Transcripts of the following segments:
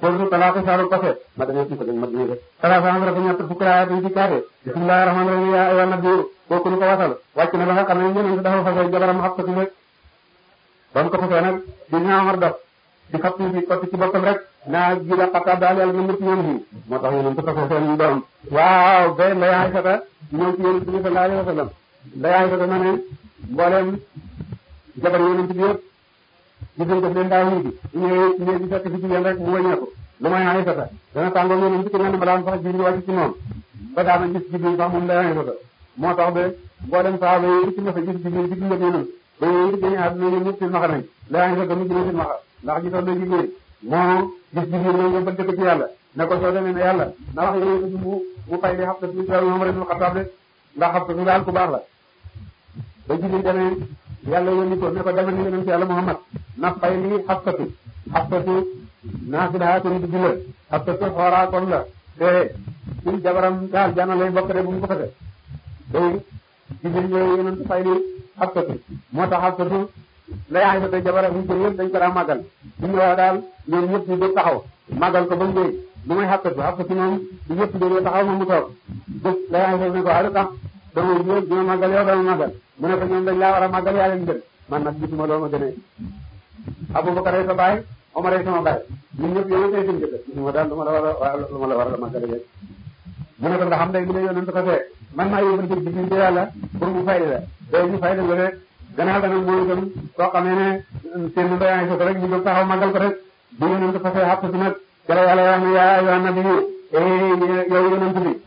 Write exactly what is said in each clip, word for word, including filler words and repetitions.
solu talaata saaru passé ma demee ci ko dañ ma dégg talaata am rek ñett fukki laa di ci kaare bismillahir rahmanir rahim ya ayyuhan nabiyyu kooku ñu ko wasal wàcc na ba nga xam ne ñeneen dafa fasal jabaram Hafsatu rek ba mu ko fasee nag dina Umar def di fat ci ko ci boppam rek naa ji la Xattaab daal yàlla na mucc ñoom fii moo tax yéen a ko fasee seen doom waaw ba Ndeye Aysata ñëw ci yéen bi sallallahu alayhi wa sallam Ndeye Aysata na ne mbooleem jabar yonent bi yëpp gisul def leen daa wuti ñëwee ñëwee di fekk ci jigéen rek mu wëññeeku lu may Aysata dana tàngoo yonent bi ci mel ne balaa sax Jibril wàcc ci moom ba daana gis Jibril sax moom Ndeye Aysata moo tax ba mbooleem saaba yi ci mos a gis Jibril ci dundam yonent ba yooyu it dañuy àdduna ñoom ñëpp ci maxa nañ Ndeye Aysata mu jëlee ci maxa ndax gisoon na jigéen moo gis Jibril ñoom nga bëgg ko ci yàlla ne ko soo demee ne yàlla na wax yooyu mu mu fay di Hafsa ci Umar ibn Xattaab de ndax Hafsa su daal ku baax la ba Jibril demee yàlla yónni ko ne ko demal ni yonent yàlla Muhammad na fay li Hafsatu Hafsatu naafilaatun di jullit Hafsatu xooraa kon la te suñ jabaram daal jana lay bokk de bu mu ko fete day Jibril ñëw yonent fay li Hafsatu moo tax Hafsatu lay Aysata jabaram ñu jël yëpp dañ ko daa màggal ñu ñëw daal ñoom ñëpp ñu dégg taxaw màggal ko ba mu dee lu may Hafsatu Hafsatu moom du ñëpp dégg taxaw moom mu toog bés lay Aysata ne ko alu tax dama ñëw dina màggal yow dama màggal mu ne ko ñoom dañ laa war a màggal yaa leen gën man nag gisuma loo ma gënee Abubakar ay sa baay Omar ay sama baay ñun ñëpp yow tey seen jëkkër gisuma daal lu ma la war a lu ma la war a màggal rek mu ne ko nga xam ne bi la yonent ko fee man maa yóbbante Jibril yàlla pour mu fay la day ñu fay la nga rek gannaaw dana mooy itam soo xamee ne seen Ndeye Aysata rek ñu jóg taxaw màggal ko rek bi yonent ko fee Hafsatu nag jala yàlla wax ne yaa ayyuhan nabiyyu yow yonent bi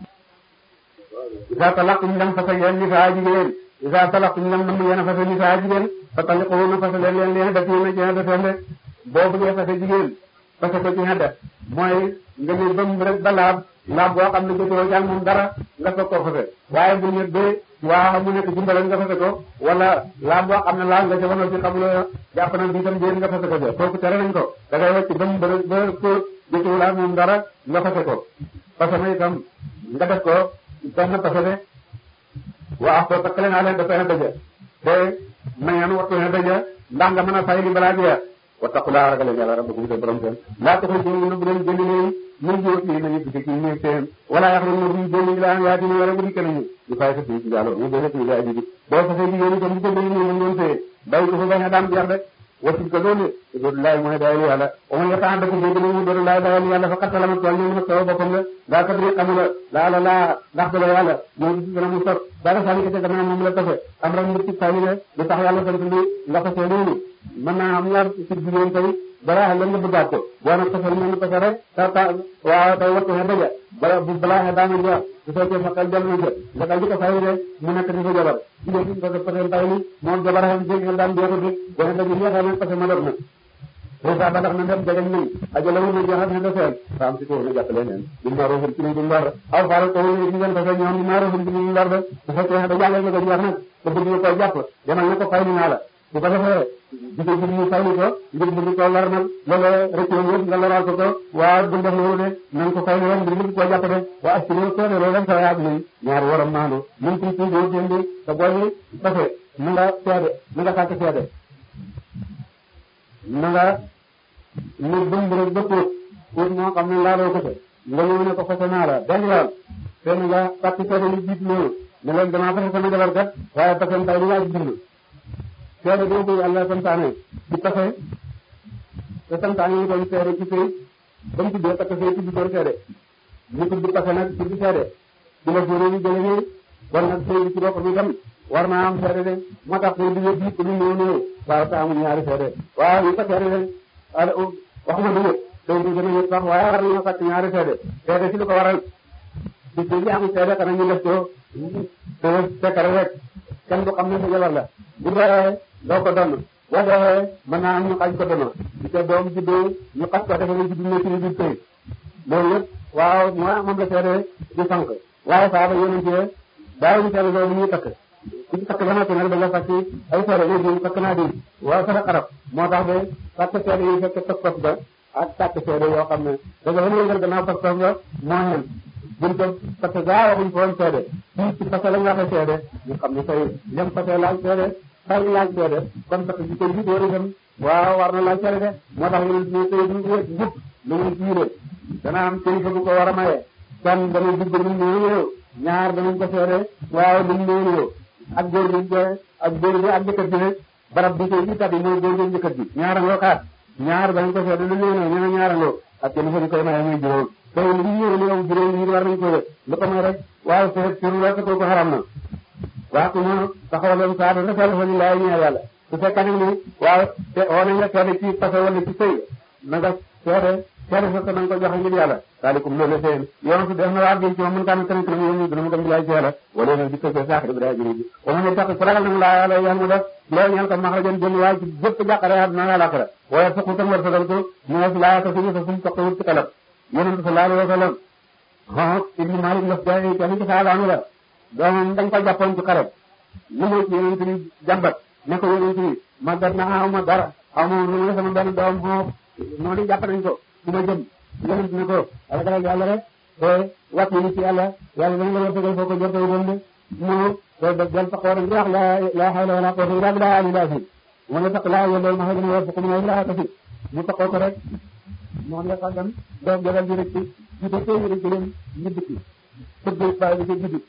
isa talaqtum lam fase yéen nisaa jigéen isa talaqtum lam nam yéen a fase nisaa jigéen fa talliquhunna fase leen leen leen def yéen a ci xedda seen de boo bëggee fase jigéen fase ko ci xedda mooy nga ne bam rek ba laab laab boo xam ne jotoo jàng moom dara nga soog koo fase waaye bu ñet bee waa mu nekk jumbaleen nga fase ko wala laab boo xam ne laal nga jamono ci xamuloo jàpp na bi tam déen nga fase ko jo kooku tere nañ ko da ngay wacc bam ba ba ko jotoo laab moom dara nga fase ko fase na itam nga def ko benn fase de waaw soo takkale naa leen dafa daje te na ngeen wattu ne daje ndax nga mën a fay li balaa jeex wattaqulaa ragal yàlla rabbakum te borom seen laa taxrujuuna bu leen génn leen min buyuutihinna nañu dugg ci néeg seen wala yaxrujna bu ñu génn ilaa an yaatina wala bu dikkee nañu di fay sa ci jàllo ñu dee ci ay di boo fa fay jigéen itam bu ko bëri ñu mën fee bay ko fa bañ a daan jeex rek wasit ko loolu doodu laay mooy dayal yàlla o ma yetaxan dako dégg nañu doodu laay dayal yàlla fa xattalama tool ñu na taw boppam la daa kadri xamula laa la laa ndax dala yàlla ñoo gis gën a mu sot dara sànni ko ca gannaaw moom la tase am rek mbir ci sànni ne lu tax yàlla sant li nga fasee loolu mën naa am ñaar ci jigéen tey balaa lan nga bëggaat ko boo nag fasal mel ni fase rek ta ta waaw tay wattu xe daja bala bu balaa xe daana jeex su fekkee sa xel jal na jë nga dal di ko fay de mu nekk di ko jabar jigéen bi ko fasel tay ni moom jabar xam jég xel daan jeexu di bone dañu ñeexee nag fase ma dor na resa ba tax na dem jagañ nañ ajala wu na jeexat ne da seen faam si ko na jàppale neen di maarofum ci ni du ndar aw faral ko ñu ngeen fase ñoom di maarofum ci ni ndar de su fekkee da jàngal nga ko jeex nag te bëgg nga koy jàpp demal na ko fay ni naa la bu ko defee jigéen bi ñu fayli ko ngir bëgg ko lar nag loolu rek yëpp nga laral ko ko waa du def loolu de nañ ko fayli rek ngir bëgg koo jàpp de waa ak ci loolu soone loolu dem sa yaat ni ñaari waram maandu mun ci ci doo jëndi te booy fase na nga seede na nga sàkk seede na nga ñu bëmb rek ba póot póot moo xam ne laaloo ko se nga ñëw ne ko fase naa la benn yoon te na nga sàkk seede lu jiit loolu ne leen damaa fase sama jabar kat waaye fasem tay li laa ci dund seede boobu yàlla santaane di fase te santaane yi koy seede ci sëy ba mu tuddee takk sëy tudd koy seede ñu tudd fase nag tudd seede di la fóoree ñu jële nii war nag sëy bi ci boppam itam war naa am seede de moo tax sëy bi yëpp lu néew néew waaw te amul ñaari seede waaw ñu ko seede de waxuma du yëpp sëy bi gën a yëpp sax waaye war nañoo fàtt ñaari seede seede ci lu ko waral ci sëy bi amul seede xanaa ñu def ko te fekkare rek kenn du xam ne sa jabar la bu dee doo ko donn boo dee mën naa am ñu xañ ko dono di ko doom juddoo ñu xas ko defe ne juddu na ci biir sëy loolu yëpp waaw moo moom la seede di sànq waaye saaba yonente daawuñu seede loolu ñuy takk suñu takk ba noppi nag da nga fàcc ay seede léegi takk naa di waaw sa xarab moo tax de fàtte seede yi fekk pas-pas ba ak tàkk seede yoo xam ne da nga wan ngal gannaaw pas-pas ba moo ñen buñ ko parce que gaa waxuñ ko woon seede fii ci fase la nga waxe seede ñu xam ne tey lem fase laaj seede fay laaj seede kon parce que ci ko ji dóor itam waaw war na laaj seede de moo tax yéen ñu tey ñu njub lu muy jiire dana am kilifa bu ko war a maye kenn dana dugg lu néew ñaar danañ ko seede waaye lu néew ak góor gi ak góor gi ak jëkkër ji rek barab bi koy bi tabi mooy góor gi jëkkër ji ñaara ngoo xaat ñaar danañ ko seede lu néew ñene ñaara ngoo ak kilifa bi koy maye muy juróom te lu ñëw ñëw juróom yi war nañ ko def lu ko may rek waaye seet pour rek ko ko xaram na waxtu noonu taxaw leen saa da defal fa ñu laay ñeel yàlla su fekkee nag ni waaw te oo nañ la seede ci passé wala ci sëy na nga seede seede sa ko na nga ko joxe ngir yàlla daalikum loolu seen yoon su def na waa bi ci moom mën kaa tamit tamit yoon ñu dina ma gëm laay ci yàlla wala na di ko saax bi daa jëri ji o mu ne tax ku ragal na laa yàlla yàlla mu def loolu ñaan ko maxrajan jëm waaye ci jëpp jàqare àdduna ak àllaaxira waaye suqu tam war sagal ko ñees laa ta suñu sa suñu toqwut ci kalab yonent sallallahu alayhi wa sallam ah ibnu Malik las jaay kenn ci saalaanu la doomam dañ ko jàppoon ci xarab lu muy ci yonent bi jàmbat ne ko yonent bi ma dar na aw ma dara aw ma lu ma sama benn doom xoof noonu jàpp nañ ko su ma jëm yonent ne ko ragal yàlla rek te wàcc ni ci yàlla yàlla dañ la wërsëgal foo ko jortee doon de moo te del taxoo rek wax la la hawla wala quwwata illa billah alillahi mu ne tax laa yelloo ma xëy na war ko mu la tafi mu taxoo ko rek moom la xam dan doom jagal ji rek ci jiite téeméeri jëleen ñu dikki tëdd bàyyi bi ci guddi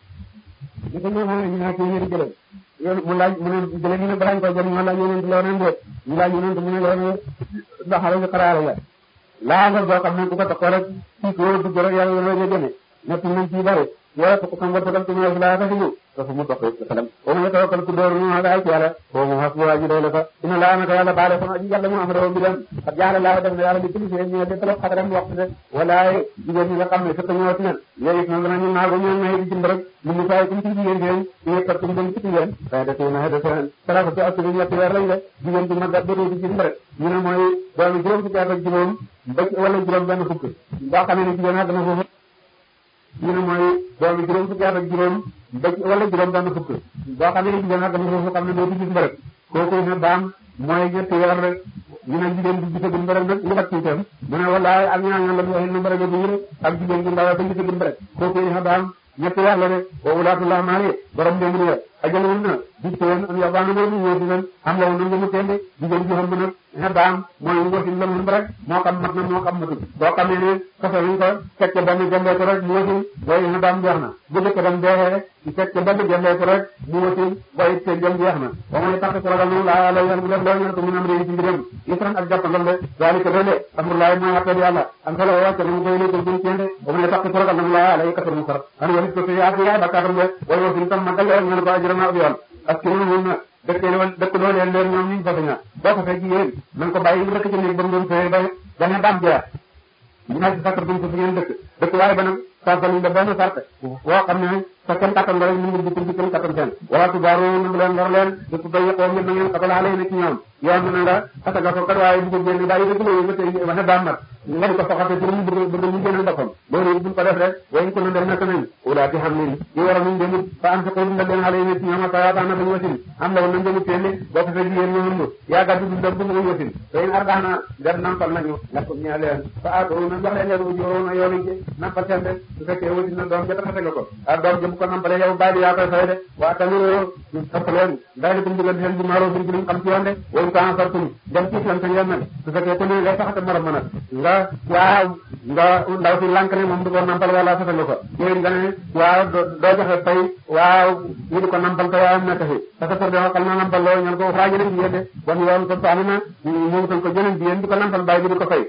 li ko ñëw xam ne ñu naa téeméeri jëleen yoon mu laaj mu ne jëleen ñu ne balañ ko jël mu laaj yonent loo neen de ñu laaj yonent mu ne loo ne doxale ñu xaraale la laa nga boo xam ne ku ko taxoo rek fii ko dugg rek yàlla la nga jëme nekk nañ ci bari yow ko ko ngortagal ko ñëw la taxu dafa mu doxee ci xalam o ma tawakkal ku door ñu ala ci yàlla ko mu has wa ji doole ko ina la na ko yàlla baale ko yàlla mu am rew bi dem ak jaara la def na yàlla di ci seen ñu de tala xadaram waxtu de walaay jigéen ñi nga xam ne fekk ñoo ci ne léegi na dana ñu naago ñu may ci rek ñu ñu fay ci ci jigéen seen ñu ko ci dem ci jigéen fay da na da seen tara ko ci ak ñu ñetti weer lañ de jigéen bi magga do di ci rek ñu ne mooy doomi juróom ci ak juróom ba wala juróom benn fukk ba xamee ne jigéen na dana foofu ñu ne mooy doomi juróom fukki at ak juróom ba wala juróom benn fukk boo xam ne jigéen nag dama foofu xam ne doo di gis mbërëg kooku ne baam mooy ñetti weer rek ñu ne jigéen bi gisagul mbërëg nag lu mat tuutam mu ne walaay ak ñaan la mu waxee na mbërëg bi rek ak jigéen gi ndaw ba gisagul mbërëg kooku ne baam ñetti weer la rek wa ulaatullah maali borom dem ni ajalul na di teen am yabaanu mo ñu wéti nan am la woon mu tende jigéen ji xam nag ne baam mooy wasin la mu rek moo xam mat na moo xam matul boo xamee ne kaso ñu ko fekk benn jëndee ko rek mu wasin booy ne baam jeex na bu jëkk dem deexee ci fekk benn jëndee ko rek mu wasin booy te jëm jeex na ba mu ne tax ko ragal noonu laa la yan mu def loolu ñaan ko mu am réew ci mbiram yitran ak jàppandal de zalika dole amrullahi mooy appel yàlla am solo wàcce mu koy lekk bu tende ba mu ne tax ko ragal noonu laa la yëkkatal mu xar an wani ko ci ak yaay bakkaatam de way wasin tam magal ñu ko ajrama ak yoon ak ki ñu na dëkk leen dëkk loo leen leen ñoom ñu fa ñaa boo ko fekk yéen nañ ko bàyyi dëkk ci néeg ba mu doon fee ba dana dam jeex ñu na ci sakar buñ ko fi ngeen dëkk dëkk waaye ba nag sartal la benn sart boo xam ne sa kenn kattan la rek ñu ngi dikk ci kenn kattan seen wala tubaaru nangu leen lor leen dëkk ba yëqoo ngeen na ngeen xatala lay na ci ñoom yoon na nga xataga ko kat waaye bu ko génn bàyyi dëkk loolu nga tey wax ne daam mat nga di ko soxate pour ñu bëgg bëgg ñu génn boppam loolu buñ ko def rek way ko dem nekk nañ wala di xam ne yi war nañ dem fa am ko dundal leen xale yi ci ñoom ta taana bañ wasin am la woon nañ dem télé boo ko fekk yéen ñu mënu yaa gaddu dundal bu ñu wasin tay ardaana def nampal nañu lakum ñaa leen fa aatu na jox leen yow joona yoonu ci nampal seen de su fekkee wasin na doom jota xate ko ak doom jëm ko nampale yow bàyyi yaa koy fay de waa tamit ñu topp leen daal ko digal seen bu maaro buñ ñu xam ci yoon de way ko en sartum dem ci lan tan yamel su fekkee ko ne lay saxata morom mëna nga waaw nga ndaw si lànk ne moom du ko nampal wala sa nga ko yéen nga ne waaw doo joxe fay waaw ñu di ko nampal te waaw nekk fi parce que do xal na nampal lo ñan ko xaaji leen yéen de bon yoon ko taani na ñu tan ko jëleen bi yéen di ko nampal bàyyi di ko fay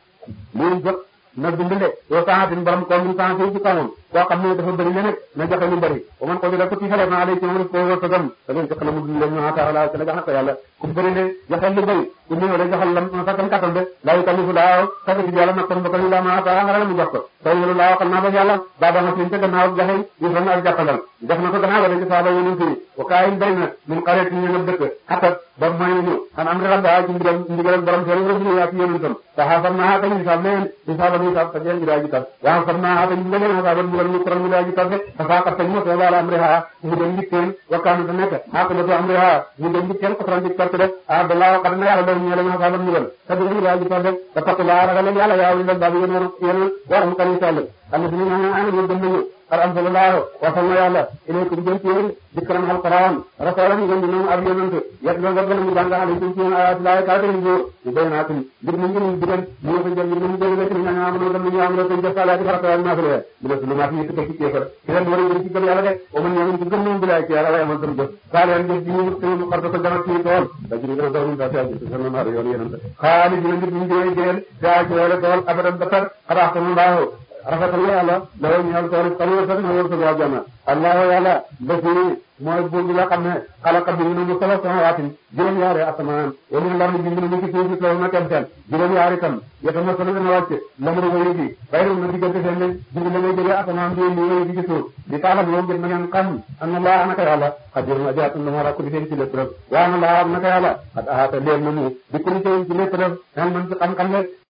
ñu jox na bindale yoo saatin borom ko ñu tan ci kawam koo xam ne dafa bëri le nag na joxe lu bëri o man ko di ko ci xale na alay ci mo ko ko gam da ngeen jox la mu dundal ñu taala ci la jox ko yàlla ku bëri le joxe lu bëri ku ñu la joxal lam fa kan katal de la yu kalifu laaw fa ci yàlla na ko ko la ma ta nga mu jox ko tay lu laaw xal na ba yàlla ba ba na ci te gannaaw joxe ñu fa na jàppandal def na ko gannaaw la ci saaba yu ñu fi ko kaay bay na min xarit ñu ñu dëkk xatat ba mooy ñu an am rabba ci ndigal ndigal borom seen ñu ya ci yéen tam ta xafar na ta ñu sabne ci saaba ñu sab ta jeen gi daaji tam wa xafar na ta ñu ngeen na saaba ñu ko ñu daaji tam fa fa ka ñu ko wala amriha ñu dem yitteel wa kan ta nekk ha ko do amriha ñu dem yitteel ko tan ci carte de a da la xam na yàlla do ñu la ñu saaba ñu ta ñu daaji tam de ta fa la ragal yàlla yaa ñu dal ba ñu ñu war mu kan sall Allah ñu ñu ñu dem ñu ar amsalallahu wasal na yàlla ilaykum jëm ci yéen dikran alquran rasulan ngeen di noonu ab yonante yet loo nga gën a mu jàng alaykum ci yéen ayatillahi kaatari góor mu baynaatin mbir mu ngeen digal mu nga ko jëm mbir mu jëm rek ni nga am na dem ñu am na ko def salaati farata ak naafila mu ne lu ma fi yëkk ci kéefar ci leen war a jëm ci gëm yàlla de o man ñëw ci gëm moom bilaay ci yàlla way amal tam jëf saaleen jëf ji ñu ñu xarta ko jama ci tool da ci gën a doon ta ci ci sama mar yoon yonante xaali dina nit ñu jël jël daa ci wala tool abadan batar xaraxtanu mbaahu rafetal na yàlla law ñeel tool xalwa sax na wër sa jàmm allah yàlla lati mooy buur bi nga xam ne xalaqa bi ñu mu sala samawaatin juróom yaari asamaan wala lam bi ñu ci suuf ci na tem tem juróom yaari tam yata ma sala na wàcc lamru wayu bi bayru na diggante seen ne jigu la ngay jóge asamaan bi ñu wayu ci suuf di taxal moom gën na ngeen xam anna allah naka yàlla xadir na jaatun la ra ko di seen ci lépp rek wa anna allah naka yàlla xat aata leen na mu di ko ci lépp rek man man ci xam-xam